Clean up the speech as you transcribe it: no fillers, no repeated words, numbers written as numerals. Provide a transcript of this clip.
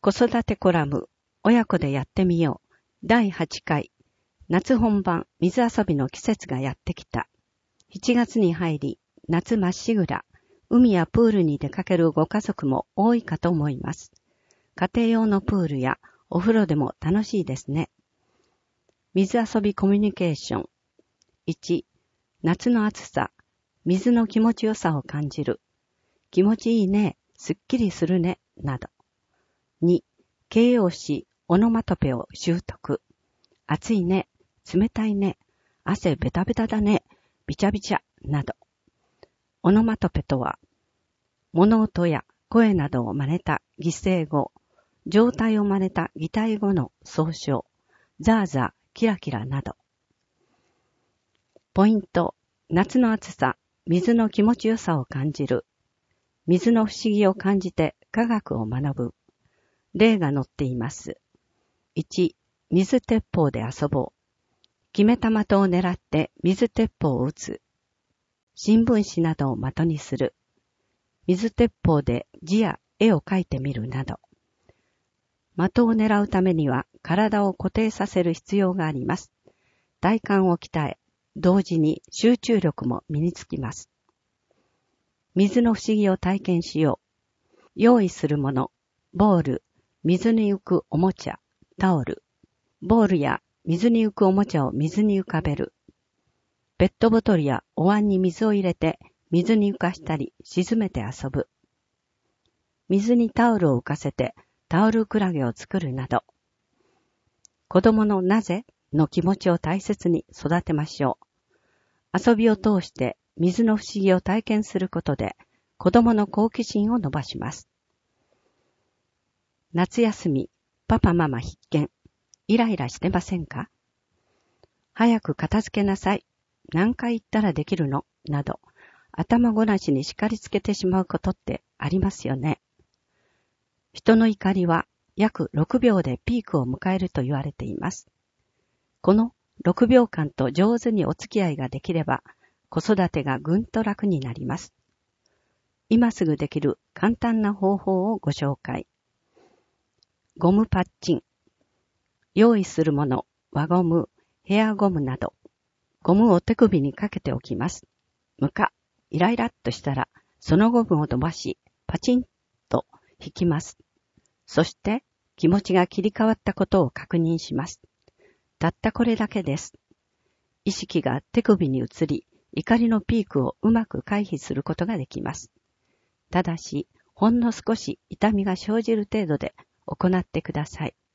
子育てコラム、親子でやってみよう。第8回、夏本番、水遊びの季節がやってきた。7月に入り、夏まっしぐら、海やプールに出かけるご家族も多いかと思います。家庭用のプールやお風呂でも楽しいですね。水遊びコミュニケーション。1、夏の暑さ、水の気持ちよさを感じる。気持ちいいね、すっきりするね、など。2、形容詞、オノマトペを習得。暑いね、冷たいね、汗ベタベタだね、びちゃびちゃ、など。オノマトペとは、物音や声などを真似た擬声語、状態を真似た擬態語の総称、ザーザー、キラキラなど。ポイント、夏の暑さ、水の気持ちよさを感じる。水の不思議を感じて科学を学ぶ。例が載っています。1、水鉄砲で遊ぼう。決めた的を狙って水鉄砲を撃つ。新聞紙などを的にする。水鉄砲で字や絵を描いてみるなど。的を狙うためには体を固定させる必要があります。体幹を鍛え、同時に集中力も身につきます。水の不思議を体験しよう。用意するもの、ボール、水に浮くおもちゃ、タオル。ボールや水に浮くおもちゃを水に浮かべる。ペットボトルやお椀に水を入れて水に浮かしたり沈めて遊ぶ。水にタオルを浮かせてタオルクラゲを作るなど。子供のなぜの気持ちを大切に育てましょう。遊びを通して水の不思議を体験することで子供の好奇心を伸ばします。夏休み、パパママ必見。イライラしてませんか？早く片付けなさい。何回言ったらできるの？など、頭ごなしに叱りつけてしまうことってありますよね。人の怒りは約6秒でピークを迎えると言われています。この6秒間と上手にお付き合いができれば、子育てがぐんと楽になります。今すぐできる簡単な方法をご紹介。ゴムパッチン。用意するもの、輪ゴム、ヘアゴムなど、ゴムを手首にかけておきます。イライラっとしたら、そのゴムを飛ばし、パチンと引きます。そして、気持ちが切り替わったことを確認します。たったこれだけです。意識が手首に移り、怒りのピークをうまく回避することができます。ただし、ほんの少し痛みが生じる程度で行ってください。